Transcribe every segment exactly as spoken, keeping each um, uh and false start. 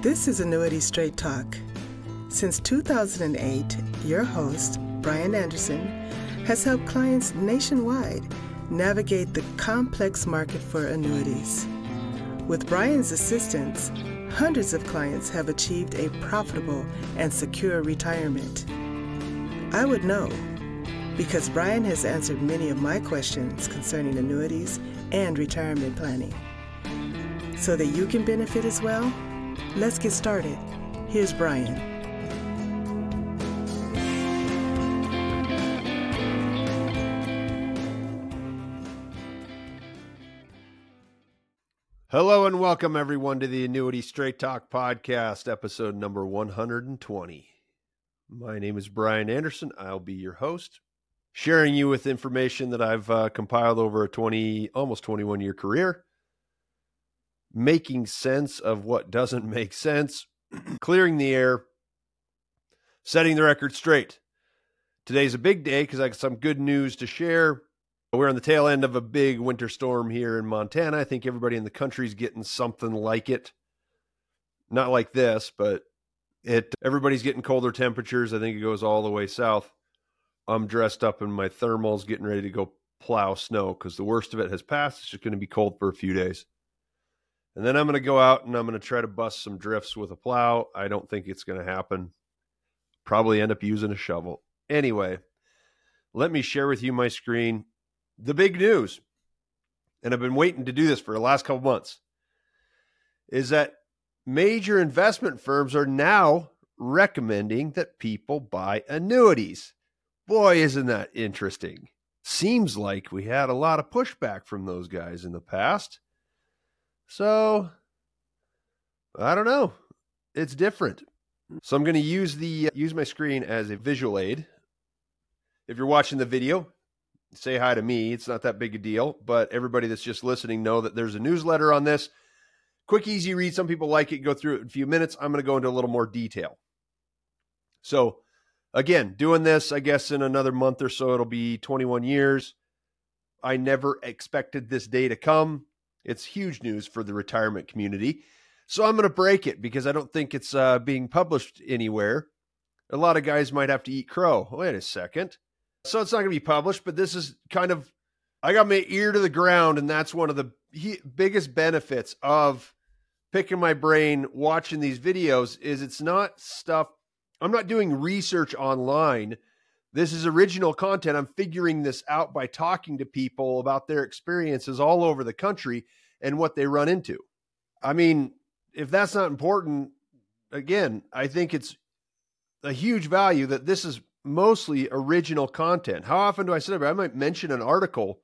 This is Annuity Straight Talk. Since two thousand eight, your host, Brian Anderson, has helped clients nationwide navigate the complex market for annuities. With Brian's assistance, hundreds of clients have achieved a profitable and secure retirement. I would know, because Brian has answered many of my questions concerning annuities and retirement planning. So that you can benefit as well, let's get started. Here's Brian. Hello and welcome everyone to the Annuity Straight Talk podcast, episode number one hundred twenty. My name is Brian Anderson. I'll be your host, sharing you with information that I've uh, compiled over a twenty, almost twenty-one year career, making sense of what doesn't make sense, clearing the air, setting the record straight. Today's a big day because I got some good news to share. We're on the tail end of a big winter storm here in Montana. I think everybody in the country is getting something like it. Not like this, but it. Everybody's getting colder temperatures. I think it goes all the way south. I'm dressed up in my thermals, getting ready to go plow snow because the worst of it has passed. It's just going to be cold for a few days. And then I'm going to go out and I'm going to try to bust some drifts with a plow. I don't think it's going to happen. Probably end up using a shovel. Anyway, let me share with you my screen. The big news, and I've been waiting to do this for the last couple months, is that major investment firms are now recommending that people buy annuities. Boy, isn't that interesting. Seems like we had a lot of pushback from those guys in the past. So, I don't know. It's different. So I'm going to use the use my screen as a visual aid. If you're watching the video, say hi to me. It's not that big a deal, but everybody that's just listening know that there's a newsletter on this. Quick, easy read. Some people like it. Go through it in a few minutes. I'm going to go into a little more detail. So again, doing this, I guess in another month or so, it'll be twenty-one years. I never expected this day to come. It's huge news for the retirement community. So I'm going to break it because I don't think it's uh, being published anywhere. A lot of guys might have to eat crow. Wait a second. So it's not going to be published, but this is kind of, I got my ear to the ground, and that's one of the he, biggest benefits of picking my brain, watching these videos, is it's not stuff, I'm not doing research online. This is original content. I'm figuring this out by talking to people about their experiences all over the country and what they run into. I mean, if that's not important, again, I think it's a huge value that this is mostly original content. How often do I say that? I might mention an article,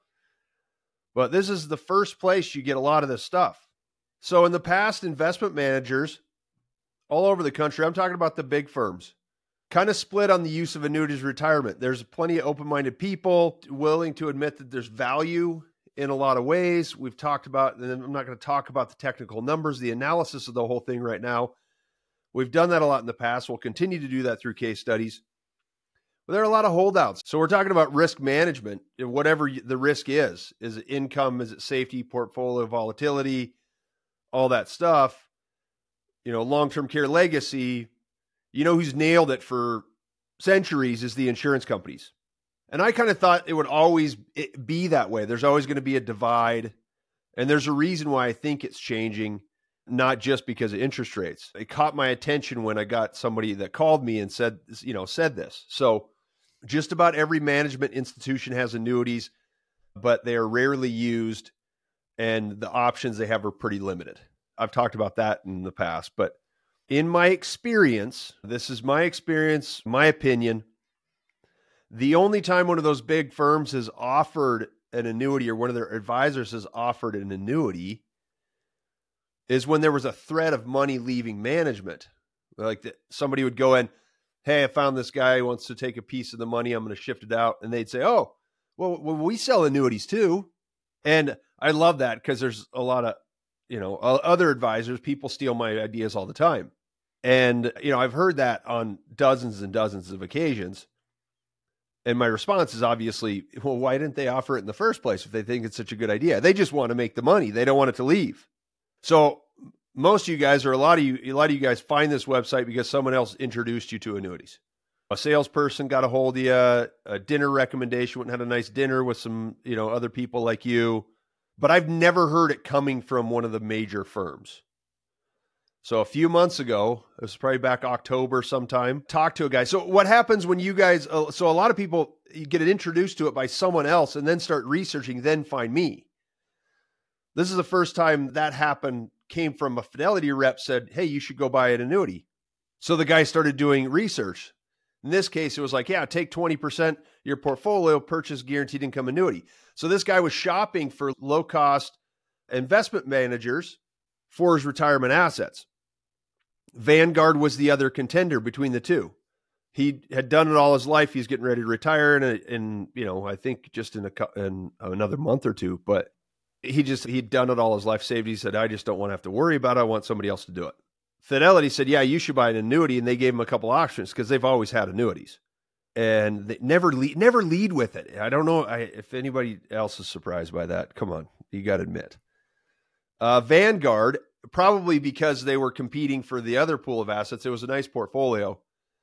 but this is the first place you get a lot of this stuff. So in the past, investment managers all over the country, I'm talking about the big firms, kind of split on the use of annuities retirement. There's plenty of open-minded people willing to admit that there's value in a lot of ways. We've talked about, and I'm not going to talk about the technical numbers, the analysis of the whole thing right now. We've done that a lot in the past. We'll continue to do that through case studies. But there are a lot of holdouts. So we're talking about risk management, whatever the risk is. Is it income? Is it safety, portfolio volatility, all that stuff? You know, long-term care legacy. You know who's nailed it for centuries is the insurance companies. And I kind of thought it would always be that way. There's always going to be a divide. And there's a reason why I think it's changing, not just because of interest rates. It caught my attention when I got somebody that called me and said, you know, said this. So just about every management institution has annuities, but they are rarely used, and the options they have are pretty limited. I've talked about that in the past, but in my experience, this is my experience, my opinion, the only time one of those big firms has offered an annuity or one of their advisors has offered an annuity is when there was a threat of money leaving management. Like the, somebody would go in, hey, I found this guy who wants to take a piece of the money. I'm going to shift it out. And they'd say, oh, well, well we sell annuities too. And I love that because there's a lot of, you know, other advisors, people steal my ideas all the time. And, you know, I've heard that on dozens and dozens of occasions. And my response is obviously, well, why didn't they offer it in the first place if they think it's such a good idea? They just want to make the money. They don't want it to leave. So most of you guys, or a lot of you, a lot of you guys find this website because someone else introduced you to annuities. A salesperson got a hold of you, a dinner recommendation, went and had a nice dinner with some, you know, other people like you. But I've never heard it coming from one of the major firms. So a few months ago, it was probably back October sometime, talked to a guy. So what happens when you guys, uh, so a lot of people, you get introduced to it by someone else and then start researching, then find me. This is the first time that happened, came from a Fidelity rep said, hey, you should go buy an annuity. So the guy started doing research. In this case, it was like, yeah, take twenty percent of your portfolio, purchase guaranteed income annuity. So this guy was shopping for low-cost investment managers for his retirement assets. Vanguard was the other contender between the two. He had done it all his life. He's getting ready to retire in, a, in you know, I think just in, a, in another month or two. But he just, he'd done it all his life, saved. He said, I just don't want to have to worry about it. I want somebody else to do it. Fidelity said, yeah, you should buy an annuity. And they gave him a couple options because they've always had annuities. And they never lead, never lead with it. I don't know I, if anybody else is surprised by that. Come on, you got to admit. Uh, Vanguard, probably because they were competing for the other pool of assets, it was a nice portfolio,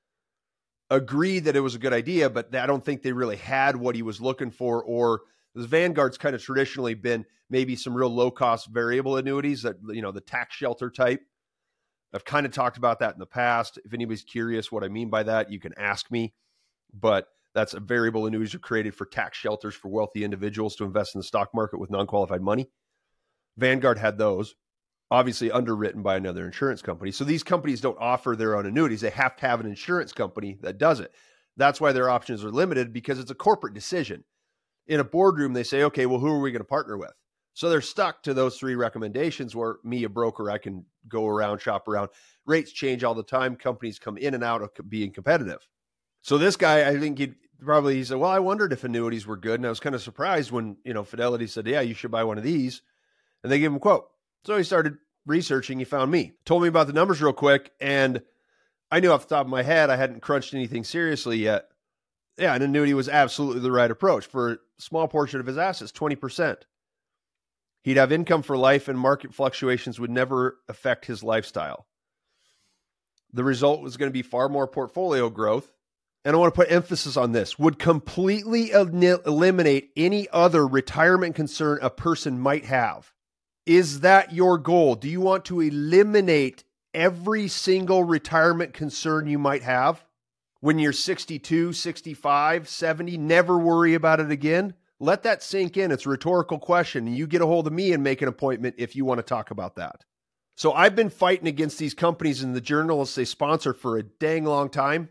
agreed that it was a good idea, but I don't think they really had what he was looking for. Or because Vanguard's kind of traditionally been maybe some real low-cost variable annuities that, you know, the tax shelter type. I've kind of talked about that in the past. If anybody's curious what I mean by that, you can ask me. But that's a variable annuities are created for tax shelters for wealthy individuals to invest in the stock market with non-qualified money. Vanguard had those, obviously underwritten by another insurance company. So these companies don't offer their own annuities. They have to have an insurance company that does it. That's why their options are limited, because it's a corporate decision. In a boardroom, they say, okay, well, who are we going to partner with? So they're stuck to those three recommendations where me, a broker, I can go around, shop around. Rates change all the time. Companies come in and out of being competitive. So this guy, I think he'd probably, he said, well, I wondered if annuities were good. And I was kind of surprised when, you know, Fidelity said, yeah, you should buy one of these. And they gave him a quote. So he started researching. He found me, told me about the numbers real quick. And I knew off the top of my head, I hadn't crunched anything seriously yet. Yeah, an annuity was absolutely the right approach for a small portion of his assets, twenty percent. He'd have income for life and market fluctuations would never affect his lifestyle. The result was going to be far more portfolio growth. And I want to put emphasis on this, would completely el- eliminate any other retirement concern a person might have. Is that your goal? Do you want to eliminate every single retirement concern you might have? When you're sixty-two, sixty-five, seventy, never worry about it again? Let that sink in. It's a rhetorical question. And you get a hold of me and make an appointment if you want to talk about that. So I've been fighting against these companies and the journalists they sponsor for a dang long time.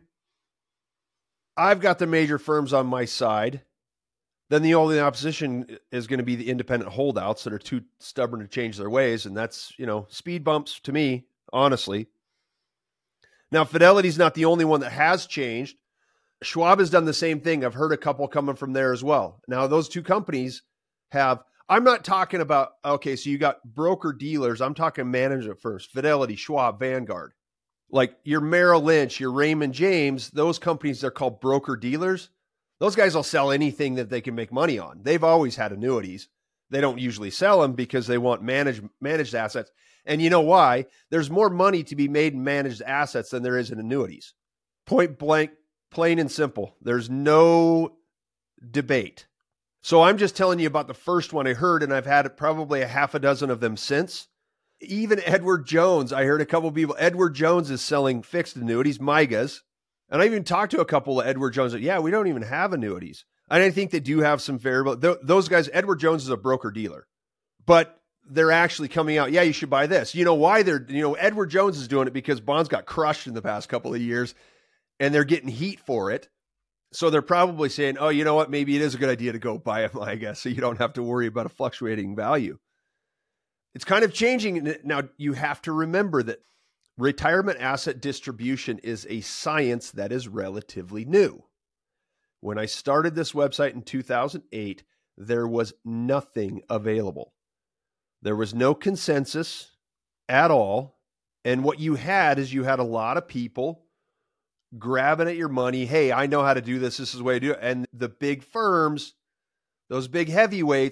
I've got the major firms on my side. Then the only opposition is going to be the independent holdouts that are too stubborn to change their ways. And that's, you know, speed bumps to me, honestly. Now, Fidelity's not the only one that has changed. Schwab has done the same thing. I've heard a couple coming from there as well. Now, those two companies have, I'm not talking about, okay, so you got broker dealers. I'm talking management firms, Fidelity, Schwab, Vanguard. Like your Merrill Lynch, your Raymond James, those companies, they're called broker dealers. Those guys will sell anything that they can make money on. They've always had annuities. They don't usually sell them because they want managed, managed assets. And you know why? There's more money to be made in managed assets than there is in annuities. Point blank, plain and simple. There's no debate. So I'm just telling you about the first one I heard, and I've had probably a half a dozen of them since. Even Edward Jones, I heard a couple of people, Edward Jones is selling fixed annuities, M I G As. And I even talked to a couple of Edward Jones that, yeah, we don't even have annuities. And I think they do have some variable. Th- those guys, Edward Jones is a broker dealer, but they're actually coming out, yeah, you should buy this. You know why they're, you know, Edward Jones is doing it because bonds got crushed in the past couple of years and they're getting heat for it. So they're probably saying, oh, you know what, maybe it is a good idea to go buy a M I G A so you don't have to worry about a fluctuating value. It's kind of changing. Now, you have to remember that retirement asset distribution is a science that is relatively new. When I started this website in two thousand eight, there was nothing available. There was no consensus at all. And what you had is you had a lot of people grabbing at your money. Hey, I know how to do this. This is the way to do it. And the big firms, those big heavyweights,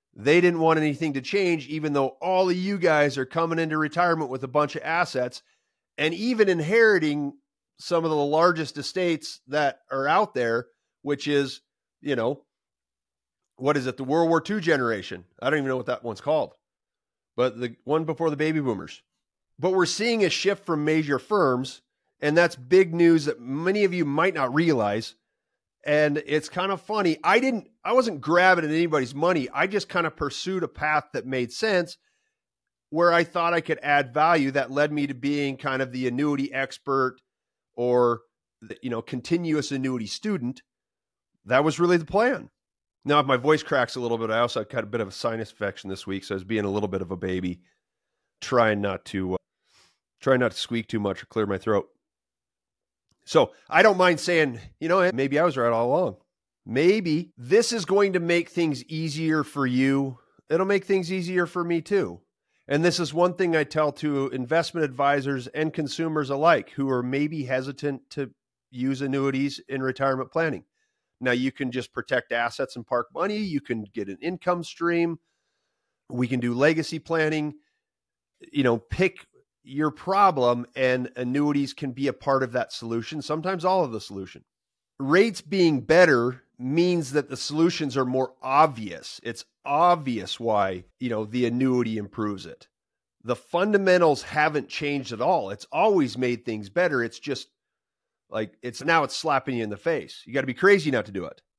They didn't want anything to change, even though all of you guys are coming into retirement with a bunch of assets and even inheriting some of the largest estates that are out there, which is, you know, what is it? The World War Two generation. I don't even know what that one's called, but the one before the baby boomers. But we're seeing a shift from major firms, and that's big news that many of you might not realize. And it's kind of funny. I didn't, I wasn't grabbing at anybody's money. I just kind of pursued a path that made sense where I thought I could add value that led me to being kind of the annuity expert or, the, you know, continuous annuity student. That was really the plan. Now, if my voice cracks a little bit, I also got a bit of a sinus infection this week. So I was being a little bit of a baby, trying not to, uh, trying not to squeak too much or clear my throat. So I don't mind saying, you know, maybe I was right all along. Maybe this is going to make things easier for you. It'll make things easier for me too. And this is one thing I tell to investment advisors and consumers alike who are maybe hesitant to use annuities in retirement planning. Now you can just protect assets and park money. You can get an income stream. We can do legacy planning, you know, pick your problem, and annuities can be a part of that solution, sometimes all of the solution. Rates being better means that the solutions are more obvious. It's obvious why, you know, the annuity improves it. The fundamentals haven't changed at all. It's always made things better. It's just like, it's now it's slapping you in the face. You got to be crazy not to do it.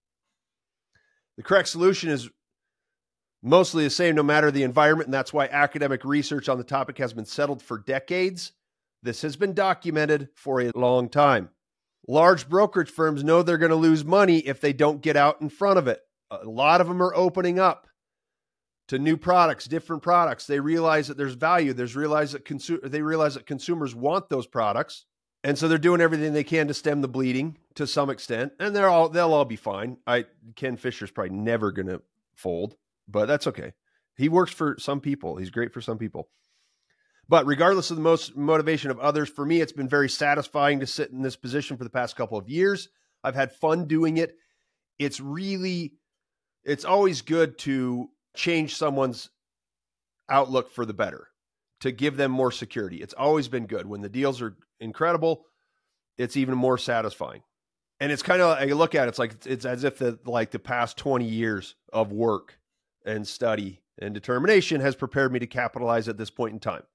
The correct solution is mostly the same no matter the environment, and that's why academic research on the topic has been settled for decades. This has been documented for a long time. Large brokerage firms know they're going to lose money if they don't get out in front of it. A lot of them are opening up to new products, different products. They realize that there's value. There's realize that consu- they realize that consumers want those products, and so they're doing everything they can to stem the bleeding to some extent. And they're all they'll all be fine. I Ken Fisher's probably never going to fold. But that's okay. He works for some people. He's great for some people. But regardless of the most motivation of others, for me, it's been very satisfying to sit in this position for the past couple of years. I've had fun doing it. It's really, it's always good to change someone's outlook for the better, to give them more security. It's always been good. When the deals are incredible, it's even more satisfying. And it's kind of, I look at it, it's like, it's as if the, like the past twenty years of work and study and determination has prepared me to capitalize at this point in time.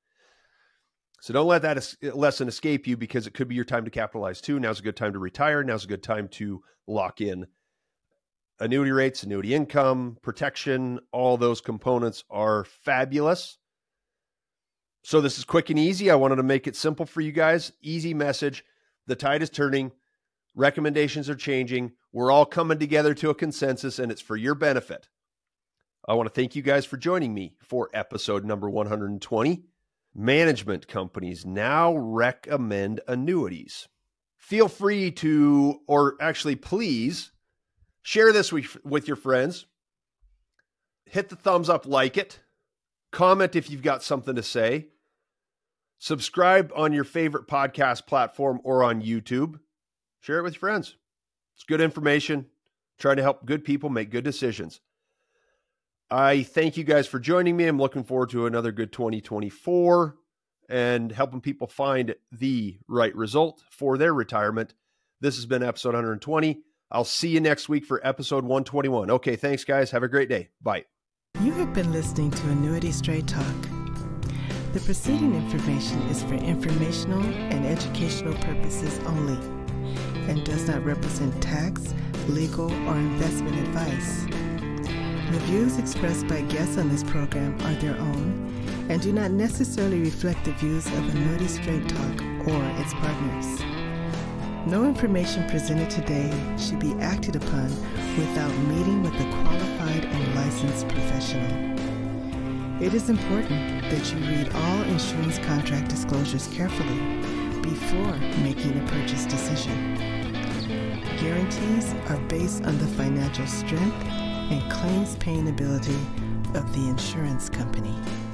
So don't let that es- lesson escape you, because it could be your time to capitalize too. Now's a good time to retire. Now's a good time to lock in annuity rates, annuity income, protection. All those components are fabulous. So this is quick and easy. I wanted to make it simple for you guys. Easy message. The tide is turning. Recommendations are changing. We're all coming together to a consensus, and it's for your benefit. I want to thank you guys for joining me for episode number one hundred twenty. Management companies now recommend annuities. Feel free to, or actually please, share this with, with your friends. Hit the thumbs up, like it. Comment if you've got something to say. Subscribe on your favorite podcast platform or on YouTube. Share it with your friends. It's good information. Trying to help good people make good decisions. I thank you guys for joining me. I'm looking forward to another good twenty twenty-four and helping people find the right result for their retirement. This has been episode one hundred twenty. I'll see you next week for episode one twenty-one. Okay, thanks guys. Have a great day. Bye. You have been listening to Annuity Straight Talk. The preceding information is for informational and educational purposes only and does not represent tax, legal, or investment advice. The views expressed by guests on this program are their own and do not necessarily reflect the views of Annuity Straight Talk or its partners. No information presented today should be acted upon without meeting with a qualified and licensed professional. It is important that you read all insurance contract disclosures carefully before making a purchase decision. Guarantees are based on the financial strength and claims paying ability of the insurance company.